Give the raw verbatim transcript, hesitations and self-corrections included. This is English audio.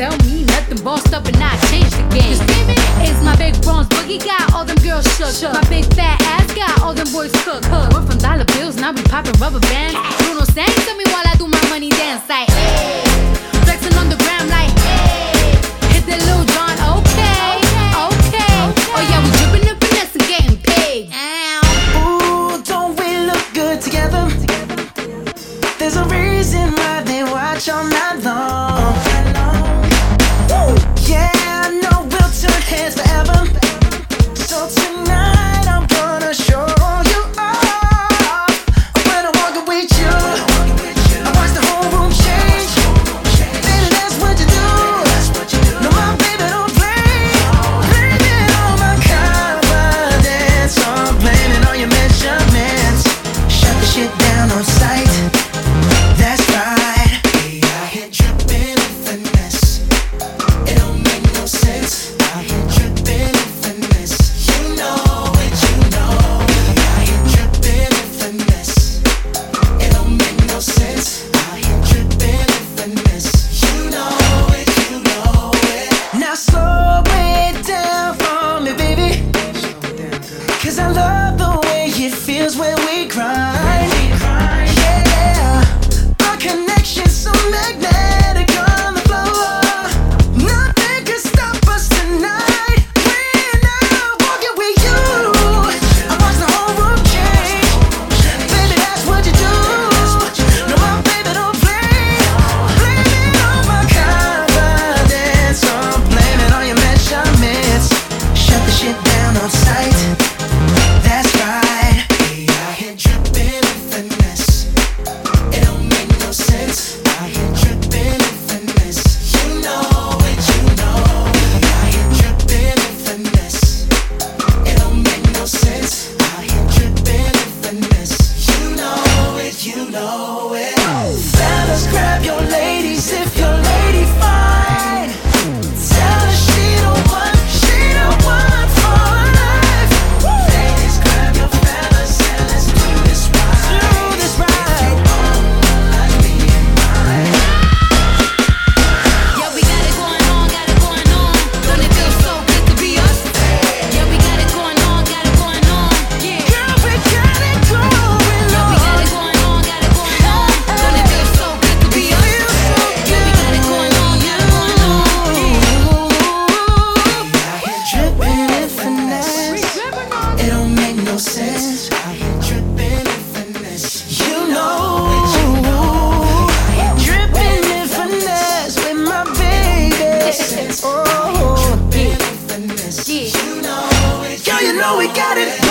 tell me nothing, bossed up and I changed the game. You see me? It's my big bronze boogie, got all them girls shook. shook. My big fat ass got all them boys cooked. Cook. We're from dollar bills, now we popping rubber bands. Bruno sang to me while I do my money dance like, hey. Flexing on the gram like, hey. Hit the Lil Jon, okay, okay. Oh yeah, we dripping and finesse and getting paid. Ooh, don't we look good together? There's a reason why they watch all night long. Woo. Yeah, I know we'll turn heads forever. So tonight I'm gonna show you off. When I walk with you, I watch the whole room change. Baby, that's what you do. No, my baby don't play. Blame it on my confidence, or blame it on your measurements. Shut the shit down on sight. That's right. We out here dripping in finesse. It don't make no sense. Out here dripping in finesse. You know it, you know. We out here dripping in finesse. It don't make no sense. Out here dripping in finesse. You know it, you know it. Now slow it down for me, baby. Cause I love the way it feels when we grind. Yeah, our connection's so magnetic on the floor. Nothing can stop us tonight. When I'm walking with you, I watch the whole room change. Baby, that's what you do. No, my baby don't play. Blame it on my confidence, or blame it on your measurements. Shut the shit down on sight. That's right. We out here dripping in finesse. It don't make no sense. Out here dripping in finesse. You know it, you know. We out here dripping in finesse. It don't make no sense. Out here dripping in finesse. You know it, you know it. Fellas, grab your ladies if your lady fine. Tell her she the one, she the one for life. Ladies, grab your fellas and let's do this right. Do this right. If you want one like me and mine. Yeah, we got it going on, got it going on. Don't it feel so good to be us? Yeah, we got it going on, got it going on. Yeah, Girl, we got it going yeah, we got on. it going on, got it going on. Don't it feel so good to be us? Yeah, we got it going on, got it going on. Dripping in finesse. It don't make no sense. Out here dripping in finesse. You know it, you know. Dripping in finesse with my baby. Oh, dripping in finesse. You know it. Girl, you know we got it.